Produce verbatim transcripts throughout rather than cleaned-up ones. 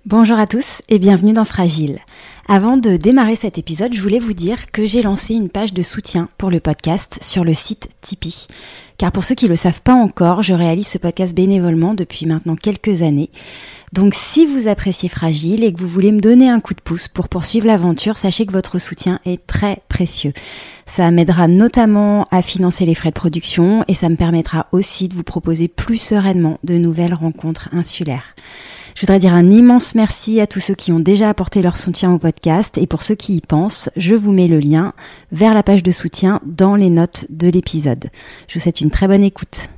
Bonjour à tous et bienvenue dans Fragile. Avant de démarrer cet épisode, je voulais vous dire que j'ai lancé une page de soutien pour le podcast sur le site Tipeee. Car pour ceux qui ne le savent pas encore, je réalise ce podcast bénévolement depuis maintenant quelques années. Donc si vous appréciez Fragile et que vous voulez me donner un coup de pouce pour poursuivre l'aventure, sachez que votre soutien est très précieux. Ça m'aidera notamment à financer les frais de production et ça me permettra aussi de vous proposer plus sereinement de nouvelles rencontres insulaires. Je voudrais dire un immense merci à tous ceux qui ont déjà apporté leur soutien au podcast et pour ceux qui y pensent, je vous mets le lien vers la page de soutien dans les notes de l'épisode. Je vous souhaite une très bonne écoute.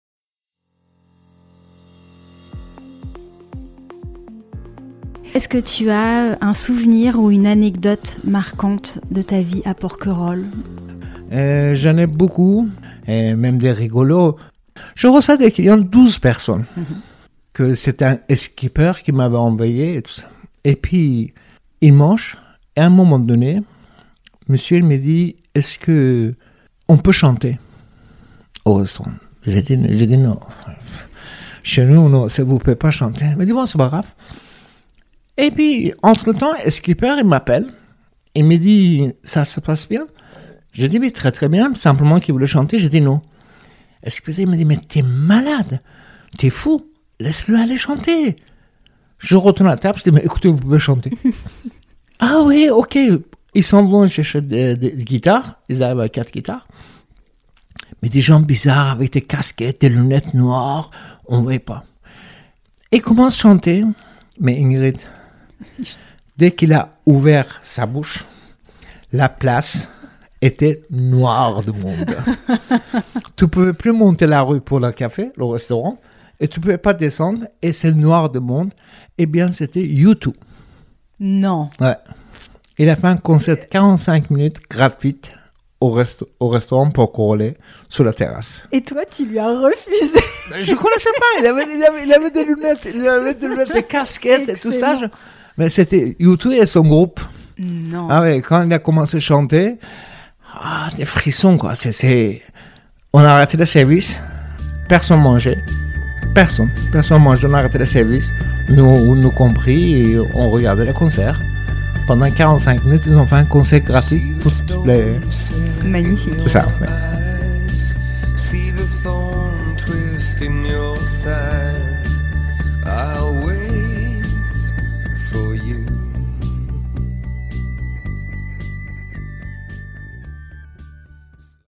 Est-ce que tu as un souvenir ou une anecdote marquante de ta vie à Porquerolles ? euh, J'en ai beaucoup, et même des rigolos. Je reçois des clients, douze personnes. Mm-hmm. Que c'est un skipper qui m'avait envoyé et tout ça. Et puis, il mange, et à un moment donné, monsieur il me dit, est-ce que on peut chanter au restaurant? J'ai dit, j'ai dit non. Chez nous, non, vous ne pouvez pas chanter. Il me dit, bon, c'est pas grave. Et puis, entre-temps, le skipper, il m'appelle, il me dit, ça se passe bien? J'ai dit, oui, très très bien, simplement qu'il voulait chanter. J'ai dit non. Le skipper, il me dit, mais t'es malade, t'es fou. Laisse-le aller chanter. Je retourne à la table, je dis, mais écoutez, vous pouvez chanter. Ah oui, ok. Ils s'en vont chercher des, des, des guitares. Ils arrivent à quatre guitares. Mais des gens bizarres avec des casquettes, des lunettes noires. On ne voyait pas. Et ils commencent à chanter. Mais Ingrid, dès qu'il a ouvert sa bouche, la place était noire de monde. Tu ne pouvais plus monter la rue pour le café, le restaurant. Et tu ne pouvais pas descendre, et c'est noir de monde. Eh bien, c'était U deux. Non. Ouais. Il a fait un concert de quarante-cinq minutes gratuite au, resto- au restaurant Porquerolles, sur la terrasse. Et toi, tu lui as refusé? Je ne connaissais pas. Il avait, il, avait, il avait des lunettes, il avait des lunettes, des casquettes et tout ça. Je... Mais c'était U deux et son groupe. Non. Ah ouais, quand il a commencé à chanter, ah, des frissons, quoi. C'est, c'est... On a arrêté le service, personne ne mangeait. Personne, personne mange, on a arrêté le service, nous, nous compris, et on regardait le concert. Pendant quarante-cinq minutes, ils ont fait un concert gratuit pour les... Magnifique. C'est ça, ouais.